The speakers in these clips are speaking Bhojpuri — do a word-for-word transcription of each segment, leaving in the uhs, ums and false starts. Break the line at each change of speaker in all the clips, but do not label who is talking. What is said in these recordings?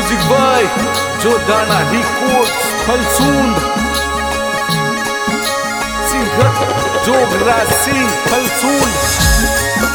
Music by Jodana records Phalsund singer Jograj Singh Phalsund.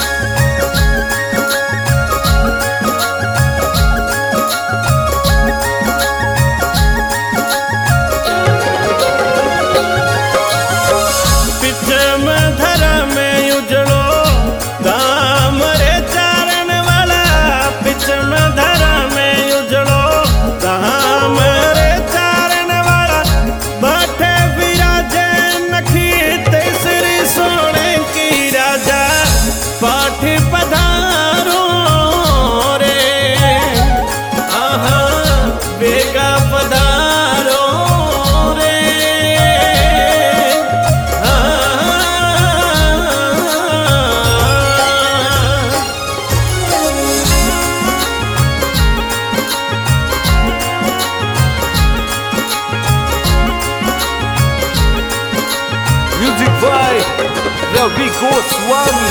Music by Ravi Goswami.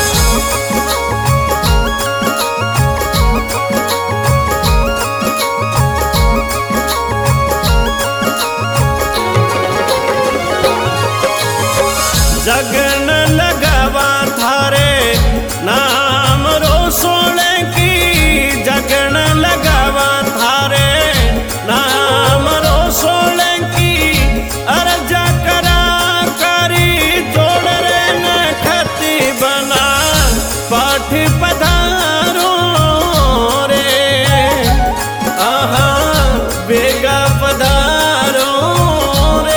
जगन लगावा थारे नाम रो सोने की, जगन लगावा थारे नाम रो सोने की, अर्जा करा करी जोड़ रे न खती बना पाठी पधारो रे, आहा बेगा पधारो रे।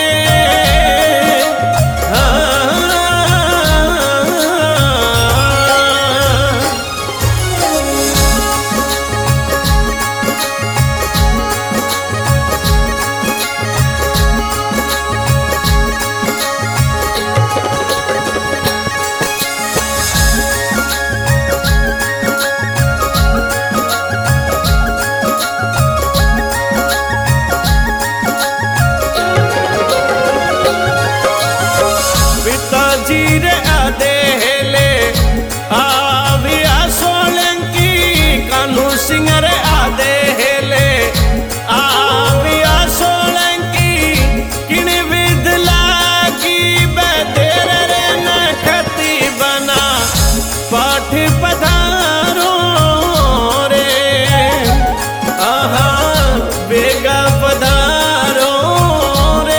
जीरे आदे हेले आविया सोलंकी, कानू सिंगर आदे हेले आविया सोलंकी, किन विद लागी बेदेर रे न खती बना पाठी पधारो रे, आहा बेगा पधारो रे।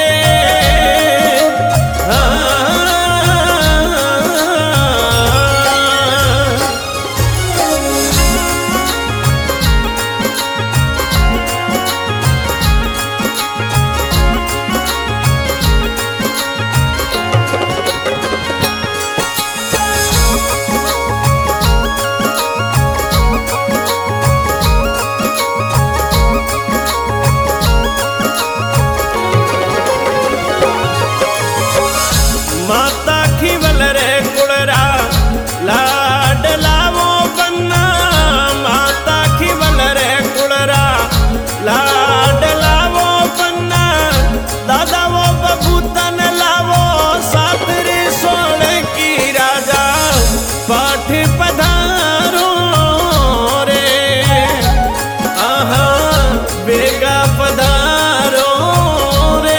माता खिवल रे कुड़रा लाड लावो बन्ना, माता खिवल रे कुड़रा लाड लावो बन्ना, दादा वो बबूतन लावो सातरी सोने की, राजा पाठी पधारो रे, आहा बेगा पधारो रे।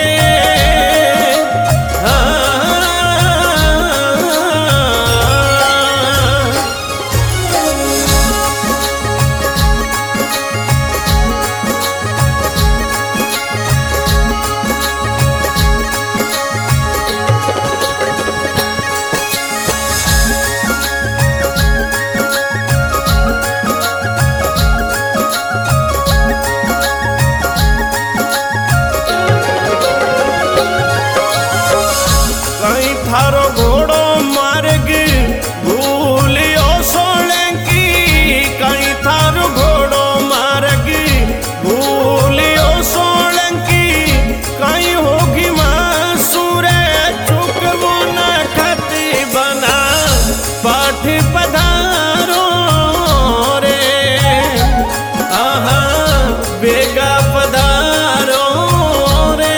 कहीं थारो घोड़ो मार्ग भूलियो सोने की, कहीं थारो घोड़ो मार्ग भूलियो सोने की, कहीं होगी मासूरे चुकवो न खती बना पाठी पधारो रे, आहा बेगा पधारो रे।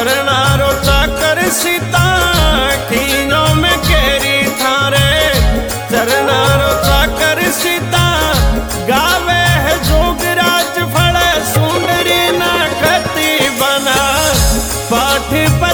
चरणारो चाकर सीता खीनो में केरी थारे चरणारो चाकर सीता गावे है जोगराज फल सुंदरी ना खती बना पाठी